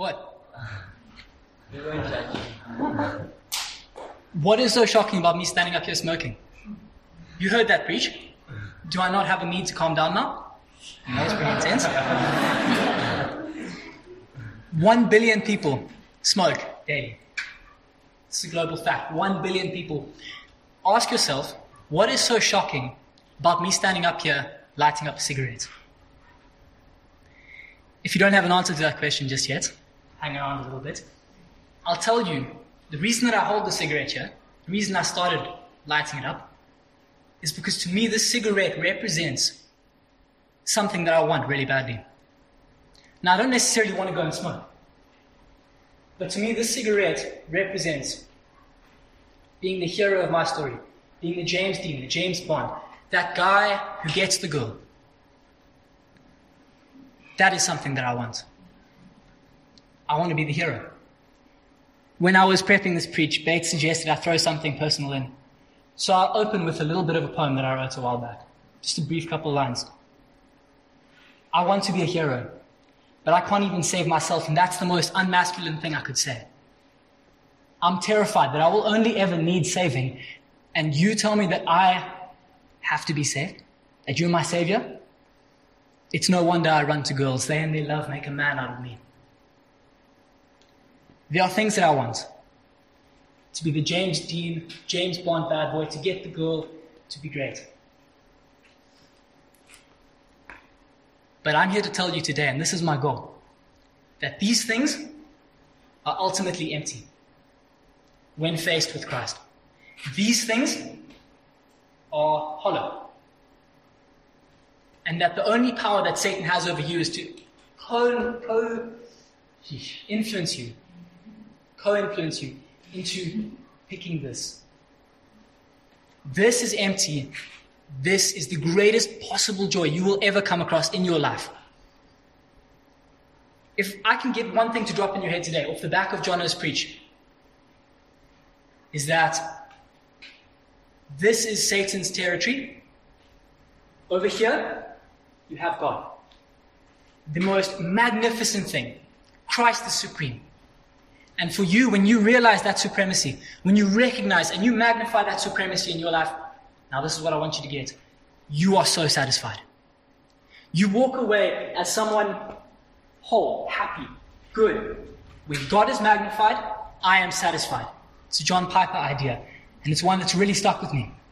What? We won't judge you. What is so shocking about me standing up here smoking? You heard that preach. Do I not have a need to calm down now? That was pretty intense. 1 billion people smoke daily. It's a global fact. 1 billion people. Ask yourself, what is so shocking about me standing up here lighting up a cigarette? If you don't have an answer to that question just yet, hang around a little bit. I'll tell you, the reason that I hold the cigarette here, the reason I started lighting it up, is because to me this cigarette represents something that I want really badly. Now I don't necessarily want to go and smoke, but to me this cigarette represents being the hero of my story, being the James Dean, the James Bond, that guy who gets the girl. That is something that I want. I want to be the hero. When I was prepping this preach, Bates suggested I throw something personal in. So I'll open with a little bit of a poem that I wrote a while back. Just a brief couple of lines. I want to be a hero, but I can't even save myself, and that's the most unmasculine thing I could say. I'm terrified that I will only ever need saving, and you tell me that I have to be saved? That you're my savior? It's no wonder I run to girls. They and their love make a man out of me. There are things that I want. To be the James Dean, James Bond bad boy, to get the girl, to be great. But I'm here to tell you today, and this is my goal, that these things are ultimately empty when faced with Christ. These things are hollow. And that the only power that Satan has over you is to co-influence you into picking this. This is empty. This is the greatest possible joy you will ever come across in your life. If I can get one thing to drop in your head today, off the back of Jono's preach, is that this is Satan's territory. Over here, you have God. The most magnificent thing. Christ is supreme. And for you, when you realize that supremacy, when you recognize and you magnify that supremacy in your life, now this is what I want you to get. You are so satisfied. You walk away as someone whole, happy, good. When God is magnified, I am satisfied. It's a John Piper idea, and it's one that's really stuck with me.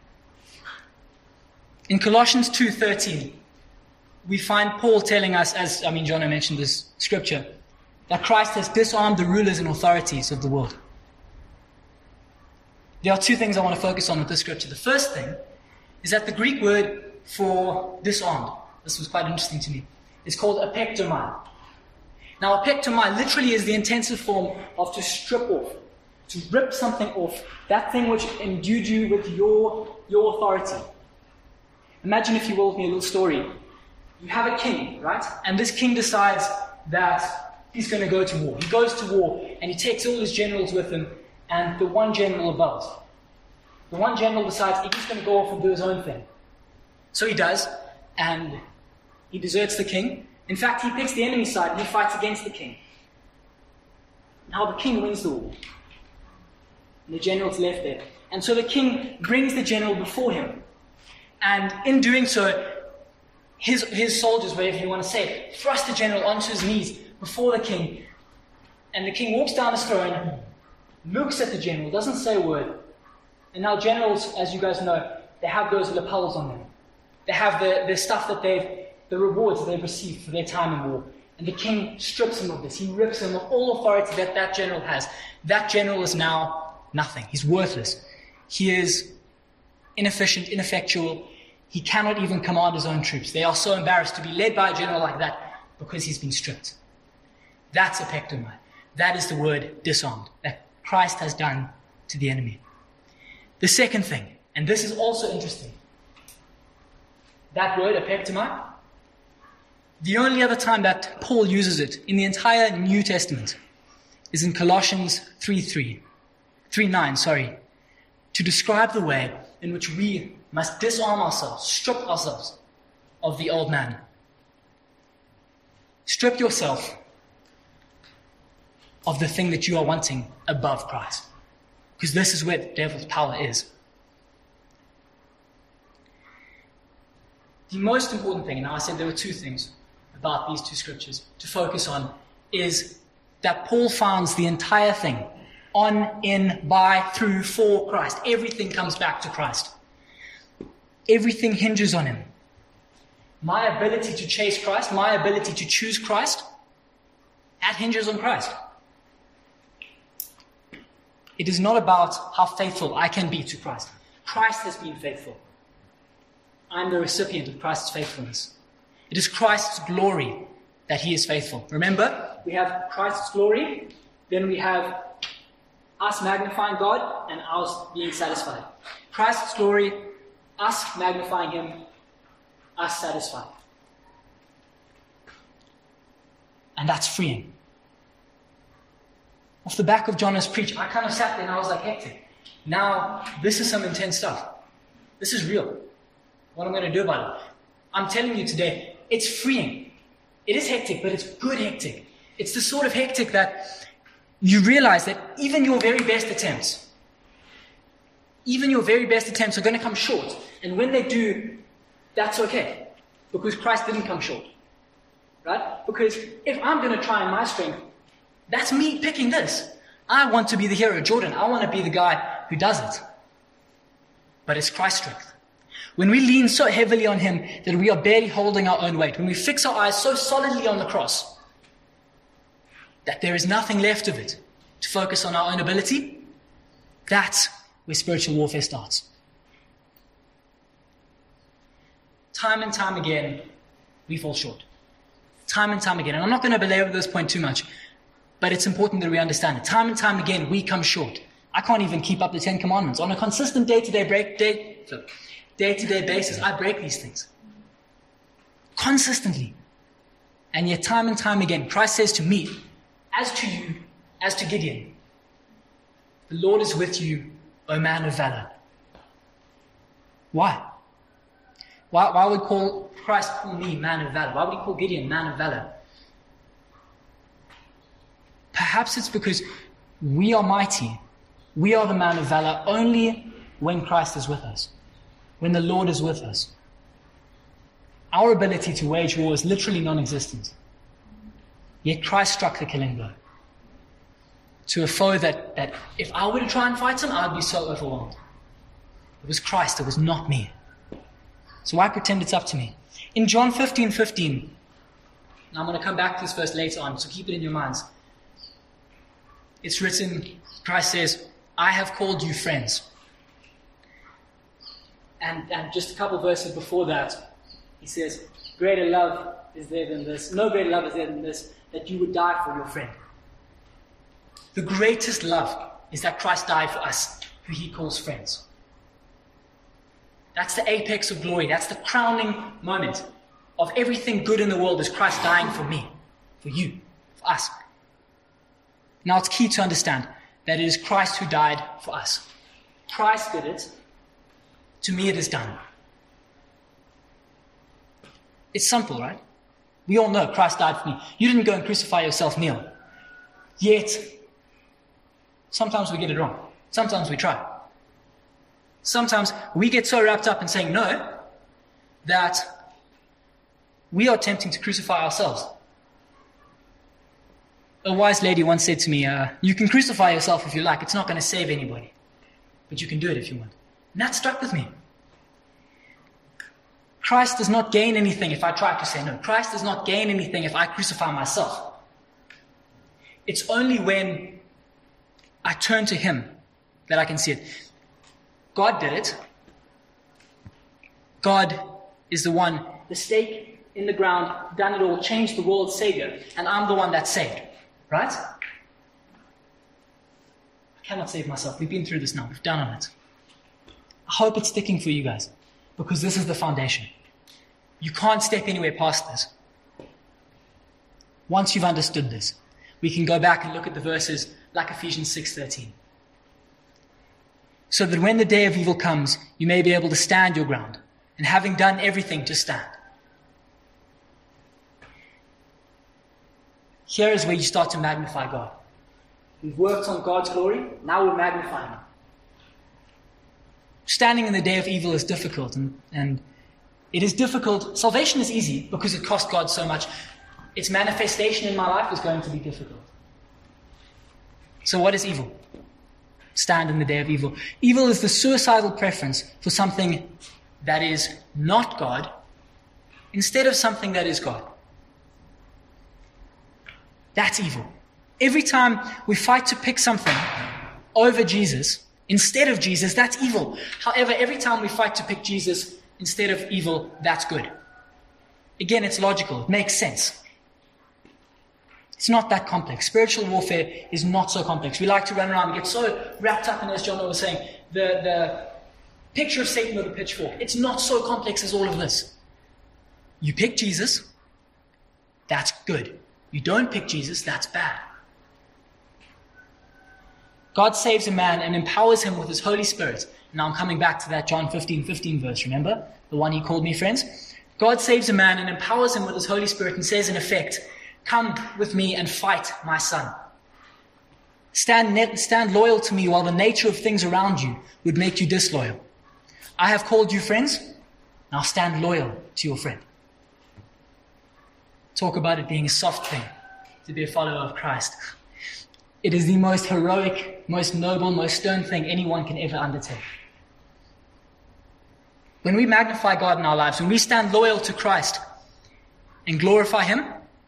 In Colossians 2:13, we find Paul telling us, Jono mentioned this scripture, that Christ has disarmed the rulers and authorities of the world. There are two things I want to focus on with this scripture. The first thing is that the Greek word for disarmed, this was quite interesting to me, is called apektomai. Now, apektomai literally is the intensive form of to strip off, to rip something off, that thing which endued you with your authority. Imagine, if you will, with me a little story. You have a king, right? And this king decides that he's going to go to war. He goes to war, and he takes all his generals with him, and the one general rebels. The one general decides he's going to go off and do his own thing. So he does, and he deserts the king. In fact, he picks the enemy side, and he fights against the king. Now the king wins the war. And the general's left there. And so the king brings the general before him. And in doing so, his soldiers, whatever you want to say, thrust the general onto his knees before the king. And the king walks down his throne, looks at the general, doesn't say a word. And now generals, as you guys know, they have those lapels on them. They have the stuff that the rewards that they've received for their time in war. And the king strips him of this. He rips him of all authority that general has. That general is now nothing. He's worthless. He is inefficient, ineffectual. He cannot even command his own troops. They are so embarrassed to be led by a general like that because he's been stripped. That's apektomai. That is the word disarmed, that Christ has done to the enemy. The second thing, and this is also interesting, that word apektomai, the only other time that Paul uses it in the entire New Testament is in Colossians 3:9, to describe the way in which we must disarm ourselves, strip ourselves of the old man. Strip yourself of the thing that you are wanting above Christ. Because this is where the devil's power is. The most important thing, and I said there were two things about these two scriptures to focus on, is that Paul founds the entire thing on, in, by, through, for Christ. Everything comes back to Christ. Everything hinges on him. My ability to chase Christ, my ability to choose Christ, that hinges on Christ. It is not about how faithful I can be to Christ. Christ has been faithful. I'm the recipient of Christ's faithfulness. It is Christ's glory that he is faithful. Remember, we have Christ's glory, then we have us magnifying God and us being satisfied. Christ's glory, us magnifying him, us satisfied. And that's freeing. Off the back of John's preach, I kind of sat there and I was like, hectic. Now, this is some intense stuff. This is real. What I'm going to do about it. I'm telling you today, it's freeing. It is hectic, but it's good hectic. It's the sort of hectic that you realize that even your very best attempts are going to come short. And when they do, that's okay. Because Christ didn't come short. Right? Because if I'm going to try in my strength, that's me picking this. I want to be the hero, Jordan. I want to be the guy who does it. But it's Christ's strength. When we lean so heavily on him that we are barely holding our own weight, when we fix our eyes so solidly on the cross that there is nothing left of it to focus on our own ability, that's where spiritual warfare starts. Time and time again, we fall short. Time and time again. And I'm not going to belabor this point too much, but it's important that we understand it. Time and time again, we come short. I can't even keep up the 10 Commandments. On a consistent day-to-day basis, I break these things. Consistently. And yet time and time again, Christ says to me, as to you, as to Gideon, the Lord is with you, O man of valor. Why? Why would Christ call me man of valor? Why would he call Gideon man of valor? Perhaps it's because we are mighty. We are the man of valor only when Christ is with us. When the Lord is with us. Our ability to wage war is literally non-existent. Yet Christ struck the killing blow. To a foe that if I were to try and fight him, I would be so overwhelmed. It was Christ, it was not me. So why pretend it's up to me? In John 15:15, and I'm going to come back to this verse later on, so keep it in your minds. It's written, Christ says, I have called you friends. And just a couple verses before that, he says, greater love is there than this. No greater love is there than this, that you would die for your friend. The greatest love is that Christ died for us, who he calls friends. That's the apex of glory. That's the crowning moment of everything good in the world, is Christ dying for me, for you, for us. Now it's key to understand that it is Christ who died for us. Christ did it. To me it is done. It's simple, right? We all know Christ died for me. You didn't go and crucify yourself, Neil. Yet, sometimes we get it wrong. Sometimes we try. Sometimes we get so wrapped up in saying no that we are attempting to crucify ourselves. A wise lady once said to me, you can crucify yourself if you like. It's not going to save anybody. But you can do it if you want. And that stuck with me. Christ does not gain anything if I try to say no. Christ does not gain anything if I crucify myself. It's only when I turn to him that I can see it. God did it. God is the one, the stake in the ground, done it all, changed the world's Savior, and I'm the one that's saved. Right? I cannot save myself. We've been through this now. We've done on it. I hope it's sticking for you guys, because this is the foundation. You can't step anywhere past this. Once you've understood this, we can go back and look at the verses like Ephesians 6:13. So that when the day of evil comes, you may be able to stand your ground, and having done everything, to stand. Here is where you start to magnify God. We've worked on God's glory. Now we're magnifying Him. Standing in the day of evil is difficult, and it is difficult. Salvation is easy because it cost God so much. Its manifestation in my life is going to be difficult. So what is evil? Stand in the day of evil. Evil is the suicidal preference for something that is not God instead of something that is God. That's evil. Every time we fight to pick something over Jesus instead of Jesus, that's evil. However, every time we fight to pick Jesus instead of evil, that's good. Again, it's logical. It makes sense. It's not that complex. Spiritual warfare is not so complex. We like to run around and get so wrapped up in, as John was saying, the picture of Satan with a pitchfork. It's not so complex as all of this. You pick Jesus, that's good. You don't pick Jesus, that's bad. God saves a man and empowers him with His Holy Spirit. Now I'm coming back to that John 15:15 verse, remember? The one He called me friends. God saves a man and empowers him with His Holy Spirit and says in effect, come with me and fight my son. Stand loyal to me while the nature of things around you would make you disloyal. I have called you friends, now stand loyal to your friend. Talk about it being a soft thing to be a follower of Christ. It is the most heroic, most noble, most stern thing anyone can ever undertake. When we magnify God in our lives, when we stand loyal to Christ and glorify Him,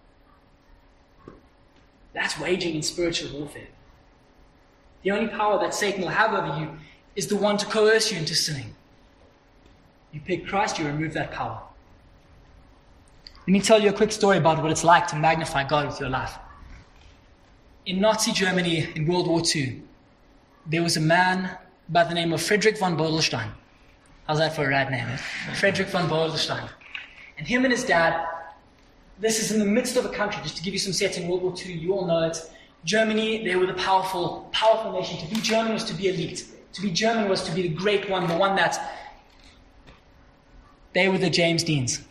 that's waging in spiritual warfare. The only power that Satan will have over you is the one to coerce you into sinning. You pick Christ, you remove that power. Let me tell you a quick story about what it's like to magnify God with your life. In Nazi Germany in World War II, there was a man by the name of Friedrich von Bodelstein. How's that for a rad name? Friedrich von Bodelstein. And him and his dad, this is in the midst of a country, just to give you some setting, World War II, you all know it. Germany, they were the powerful nation. To be German was to be elite. To be German was to be the great one, the one that they were the James Deans.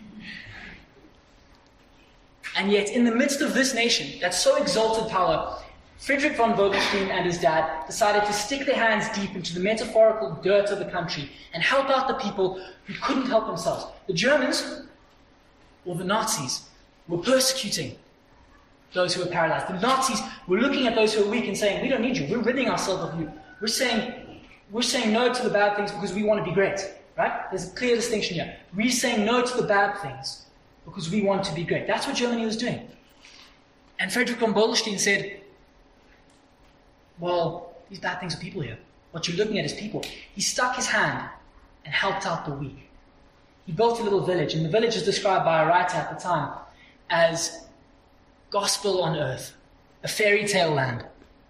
And yet, in the midst of this nation, that so exalted power, Friedrich von Bodelstein and his dad decided to stick their hands deep into the metaphorical dirt of the country and help out the people who couldn't help themselves. The Germans, or the Nazis, were persecuting those who were paralyzed. The Nazis were looking at those who were weak and saying, we don't need you, we're ridding ourselves of you. We're saying no to the bad things because we want to be great. Right? There's a clear distinction here. We're saying no to the bad things because we want to be great. That's what Germany was doing. And Friedrich von Bodelstein said, well, these bad things are people here. What you're looking at is people. He stuck his hand and helped out the weak. He built a little village, and the village is described by a writer at the time as gospel on earth, a fairy tale land,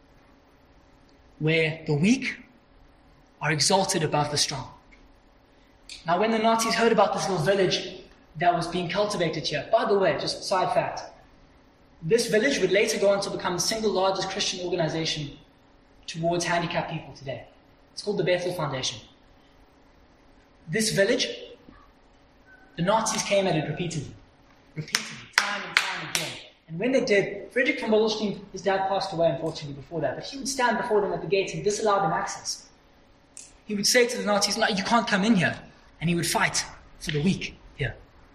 where the weak are exalted above the strong. Now, when the Nazis heard about this little village that was being cultivated here, by the way, just side fact, this village would later go on to become the single largest Christian organization towards handicapped people today. It's called the Bethel Foundation. This village, the Nazis came at it repeatedly, time and time again. And when they did, Friedrich von Bodelstein, his dad passed away unfortunately before that, but he would stand before them at the gates and disallow them access. He would say to the Nazis, no, you can't come in here. And he would fight for the weak here.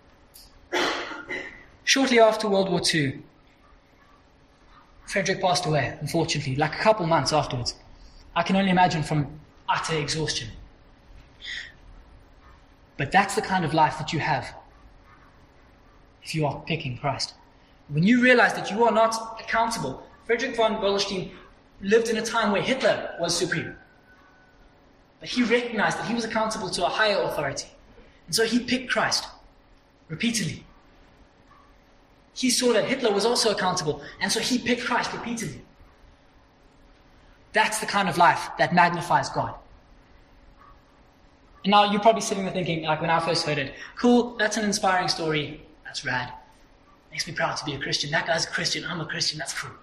Shortly after World War II, Friedrich passed away, unfortunately, like a couple months afterwards. I can only imagine from utter exhaustion. But that's the kind of life that you have if you are picking Christ. When you realize that you are not accountable, Friedrich von Bodelstein lived in a time where Hitler was supreme. But he recognized that he was accountable to a higher authority. And so he picked Christ repeatedly. He saw that Hitler was also accountable, and so he picked Christ repeatedly. That's the kind of life that magnifies God. And now you're probably sitting there thinking, like when I first heard it, cool, that's an inspiring story, that's rad. Makes me proud to be a Christian. That guy's a Christian, I'm a Christian, that's cool.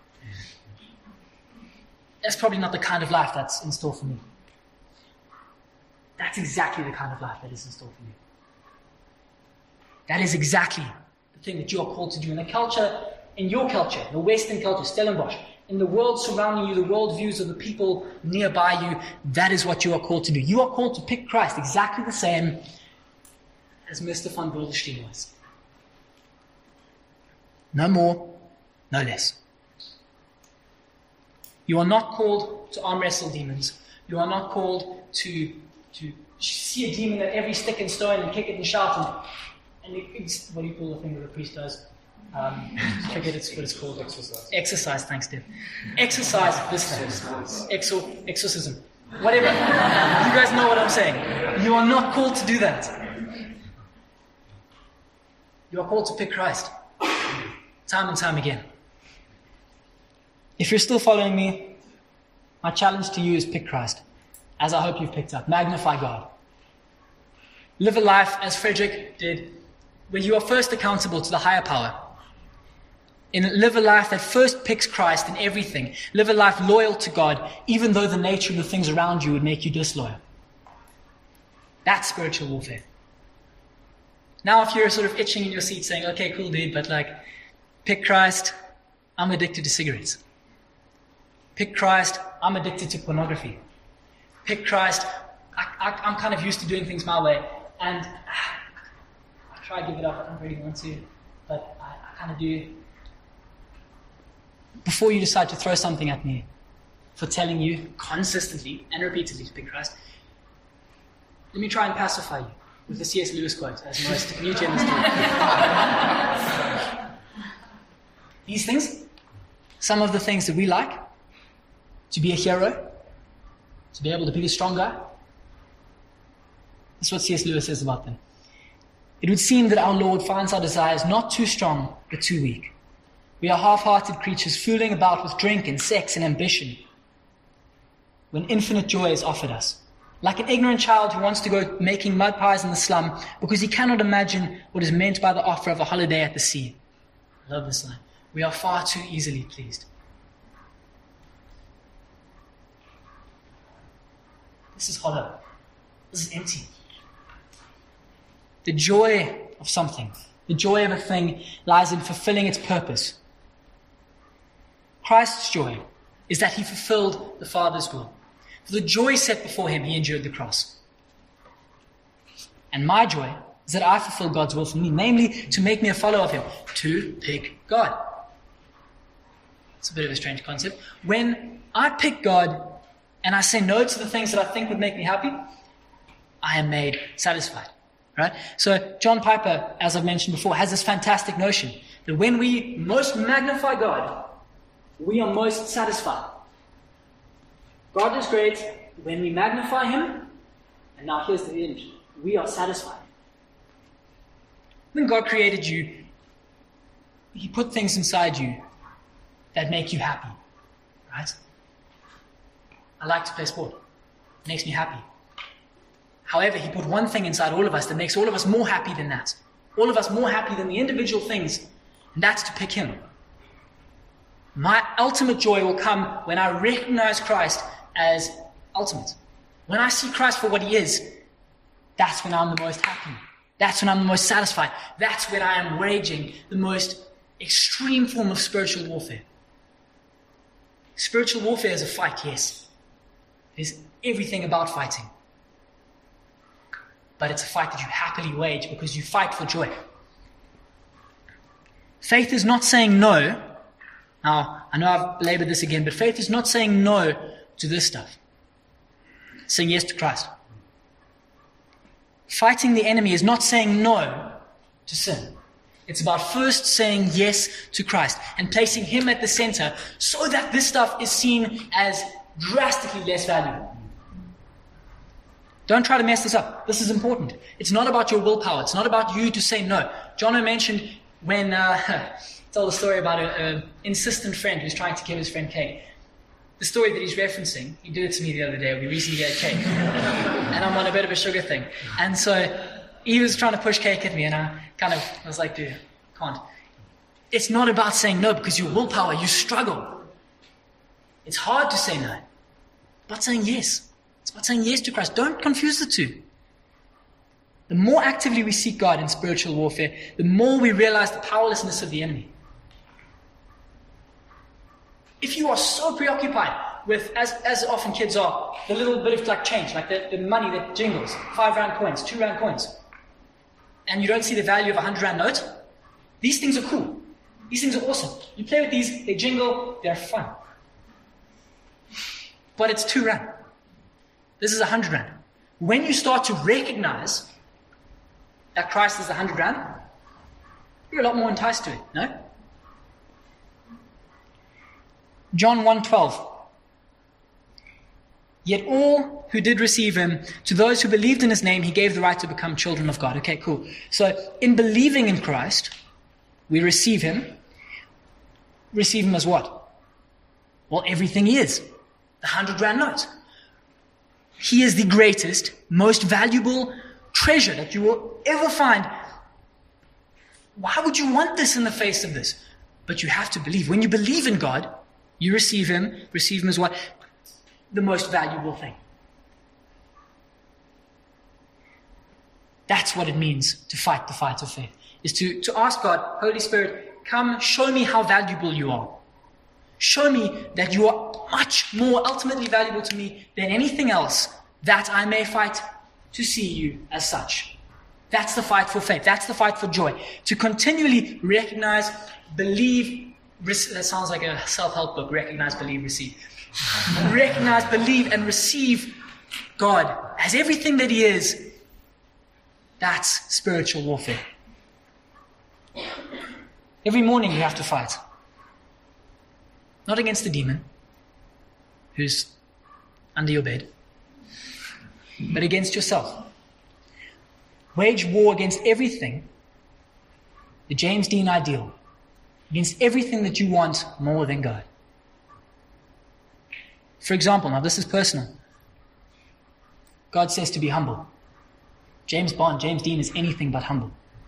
That's probably not the kind of life that's in store for me. That's exactly the kind of life that is in store for you. That is exactly the thing that you are called to do in the culture, in your culture, the Western culture, Stellenbosch, in the world surrounding you, the worldviews of the people nearby you, that is what you are called to do. You are called to pick Christ exactly the same as Mr. von Bodelstein was. No more, no less. You are not called to arm wrestle demons. You are not called to see a demon at every stick and stone and kick it and shout and what do you call the thing that a priest does? I forget what it's called. Exercise, thanks, Deb. Exercise this thing. Exorcism. Whatever. You guys know what I'm saying. You are not called to do that. You are called to pick Christ. Time and time again. If you're still following me, my challenge to you is pick Christ. As I hope you've picked up. Magnify God. Live a life, as Frederick did, where you are first accountable to the higher power. And live a life that first picks Christ in everything. Live a life loyal to God, even though the nature of the things around you would make you disloyal. That's spiritual warfare. Now if you're sort of itching in your seat saying, okay, cool dude, but pick Christ, I'm addicted to cigarettes. Pick Christ, I'm addicted to pornography. Pick Christ, I'm kind of used to doing things my way, and I try to give it up, I don't really want to, but I kind of do. Before you decide to throw something at me for telling you consistently and repeatedly to pick Christ, let me try and pacify you with the C.S. Lewis quote, as most New Gen do. These things, some of the things that we like, to be a hero, to be able to be the strong guy, that's what C.S. Lewis says about them. It would seem that our Lord finds our desires not too strong, but too weak. We are half-hearted creatures fooling about with drink and sex and ambition when infinite joy is offered us. Like an ignorant child who wants to go making mud pies in the slum because he cannot imagine what is meant by the offer of a holiday at the sea. I love this line. We are far too easily pleased. This is hollow. This is empty. The joy of something, the joy of a thing lies in fulfilling its purpose. Christ's joy is that he fulfilled the Father's will. For the joy set before him, he endured the cross. And my joy is that I fulfill God's will for me, namely to make me a follower of him, to pick God. It's a bit of a strange concept. When I pick God and I say no to the things that I think would make me happy, I am made satisfied. Right? So John Piper, as I've mentioned before, has this fantastic notion that when we most magnify God, we are most satisfied. God is great when we magnify him, and now here's the image. We are satisfied. When God created you, he put things inside you that make you happy. Right? I like to play sport. It makes me happy. However, he put one thing inside all of us that makes all of us more happy than that. All of us more happy than the individual things, and that's to pick him. My ultimate joy will come when I recognize Christ as ultimate. When I see Christ for what he is, that's when I'm the most happy. That's when I'm the most satisfied. That's when I am waging the most extreme form of spiritual warfare. Spiritual warfare is a fight, yes. There's everything about fighting. But it's a fight that you happily wage because you fight for joy. Faith is not saying no. Now, I know I've belabored this again, but faith is not saying no to this stuff. It's saying yes to Christ. Fighting the enemy is not saying no to sin. It's about first saying yes to Christ and placing him at the center so that this stuff is seen as drastically less valuable. Don't try to mess this up. This is important. It's not about your willpower. It's not about you to say no. Jono mentioned when told a story about an insistent friend who's trying to give his friend cake. The story that he's referencing, he did it to me the other day. We recently ate cake. And I'm on a bit of a sugar thing. And so he was trying to push cake at me, and I was like, dude, can't. It's not about saying no because your willpower, you struggle. It's hard to say no. It's about saying yes. It's about saying yes to Christ. Don't confuse the two. The more actively we seek God in spiritual warfare, the more we realize the powerlessness of the enemy. If you are so preoccupied with, as often kids are, the little bit of like change, like the money that jingles, 5 rand coins, 2 rand coins, and you don't see the value of a 100 rand note, these things are cool. These things are awesome. You play with these, they jingle, they're fun. But it's 2 rand. This is 100 rand. When you start to recognize that Christ is 100 rand, you're a lot more enticed to it, no? John 1:12. Yet all who did receive him, to those who believed in his name, he gave the right to become children of God. Okay, cool. So in believing in Christ, we receive him. Receive him as what? Well, everything he is. The 100 rand note. He is the greatest, most valuable treasure that you will ever find. Why would you want this in the face of this? But you have to believe. When you believe in God, you receive him as what? The most valuable thing. That's what it means to fight the fight of faith. Is to ask God, Holy Spirit, come show me how valuable you are. Show me that you are much more ultimately valuable to me than anything else, that I may fight to see you as such. That's the fight for faith. That's the fight for joy. To continually recognize, believe, that sounds like a self-help book, recognize, believe, receive. Recognize, believe, and receive God as everything that he is. That's spiritual warfare. Every morning you have to fight. Not against the demon who's under your bed, but against yourself. Wage war against everything, the James Dean ideal, against everything that you want more than God. For example, now this is personal. God says to be humble. James Bond, James Dean is anything but humble.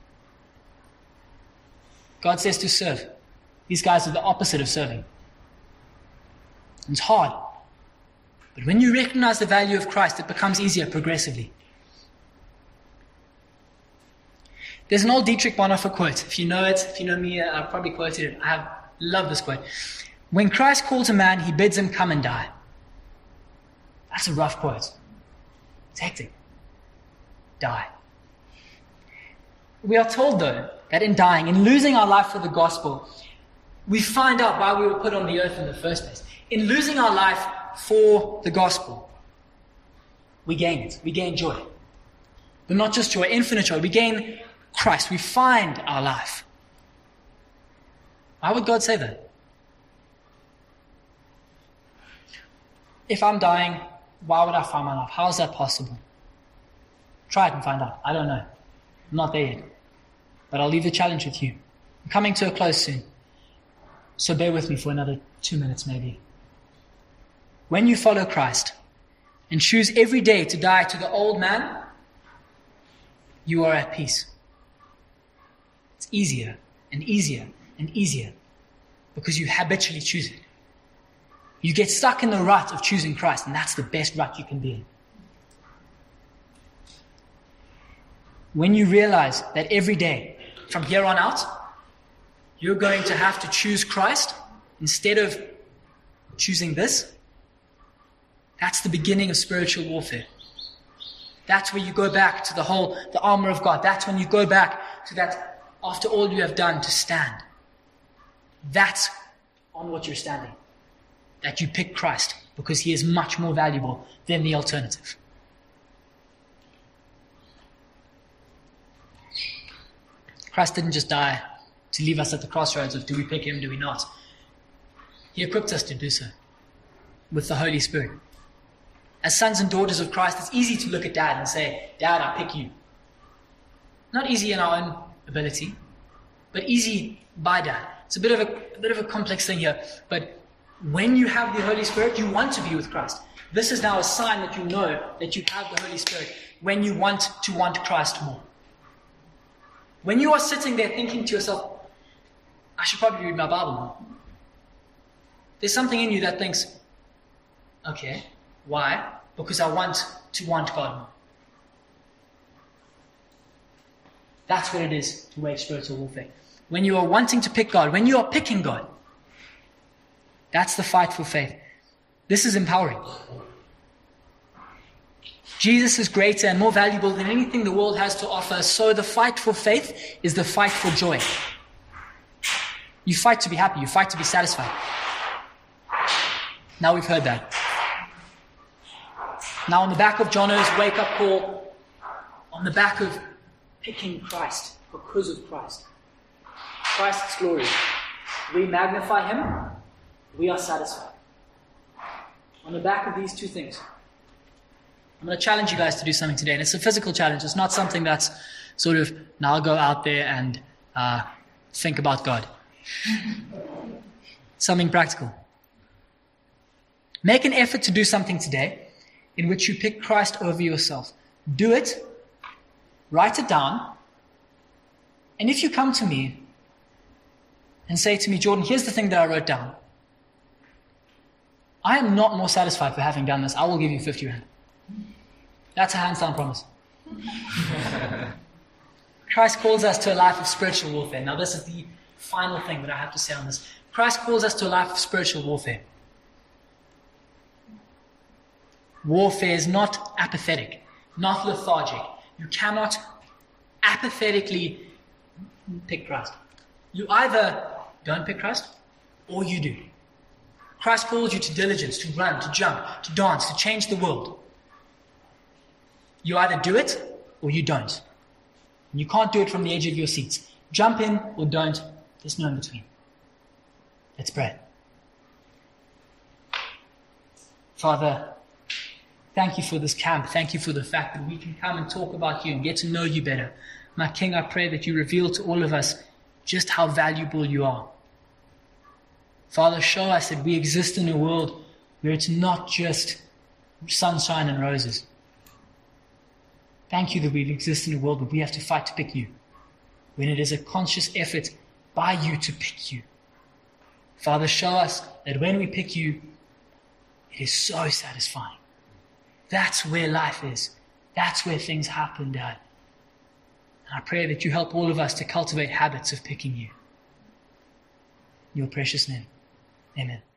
God says to serve. These guys are the opposite of serving. It's hard. But when you recognize the value of Christ, it becomes easier progressively. There's an old Dietrich Bonhoeffer quote. If you know it, if you know me, I've probably quoted it. I love this quote. When Christ calls a man, he bids him come and die. That's a rough quote. It's hectic. Die. We are told, though, that in dying, in losing our life for the gospel, we find out why we were put on the earth in the first place. In losing our life for the gospel, we gain it. We gain joy. But not just joy, infinite joy. We gain Christ. We find our life. Why would God say that? If I'm dying, why would I find my life? How is that possible? Try it and find out. I don't know. I'm not there yet. But I'll leave the challenge with you. I'm coming to a close soon. So bear with me for another 2 minutes maybe. When you follow Christ and choose every day to die to the old man, you are at peace. It's easier and easier and easier because you habitually choose it. You get stuck in the rut of choosing Christ, and that's the best rut you can be in. When you realize that every day, from here on out, you're going to have to choose Christ instead of choosing this, that's the beginning of spiritual warfare. That's where you go back to the armor of God. That's when you go back to that, after all you have done, to stand. That's on what you're standing. That you pick Christ because he is much more valuable than the alternative. Christ didn't just die to leave us at the crossroads of do we pick him, do we not? He equipped us to do so with the Holy Spirit. As sons and daughters of Christ, it's easy to look at Dad and say, Dad, I pick you. Not easy in our own ability, but easy by Dad. It's a bit of a complex thing here, but when you have the Holy Spirit, you want to be with Christ. This is now a sign that you know that you have the Holy Spirit when you want Christ more. When you are sitting there thinking to yourself, I should probably read my Bible more. There's something in you that thinks, okay, why? Because I want God more. That's what it is to wage spiritual warfare. When you are wanting to pick God, when you are picking God, That's the fight for faith. This is empowering. Jesus is greater and more valuable than anything the world has to offer. So the fight for faith is the fight for joy. You fight to be happy. You fight to be satisfied. Now we've heard that. Now on the back of Jono's wake-up call, on the back of picking Christ because of Christ, Christ's glory, we magnify Him, we are satisfied. On the back of these two things, I'm going to challenge you guys to do something today. And it's a physical challenge. It's not something that's sort of, now I'll go out there and think about God. Something practical. Make an effort to do something today in which you pick Christ over yourself. Do it. Write it down. And if you come to me and say to me, Jordan, here's the thing that I wrote down. I am not more satisfied for having done this. I will give you 50 rand. That's a hands-down promise. Christ calls us to a life of spiritual warfare. Now this is the final thing that I have to say on this. Christ calls us to a life of spiritual warfare. Warfare is not apathetic, not lethargic. You cannot apathetically pick Christ. You either don't pick Christ or you do. Christ calls you to diligence, to run, to jump, to dance, to change the world. You either do it or you don't. And you can't do it from the edge of your seats. Jump in or don't. There's no in between. Let's pray. Father, thank you for this camp. Thank you for the fact that we can come and talk about you and get to know you better. My King, I pray that you reveal to all of us just how valuable you are. Father, show us that we exist in a world where it's not just sunshine and roses. Thank you that we exist in a world where we have to fight to pick you, when it is a conscious effort by you to pick you. Father, show us that when we pick you, it is so satisfying. That's where life is. That's where things happen, Dad. And I pray that you help all of us to cultivate habits of picking you. In your precious name. Amen.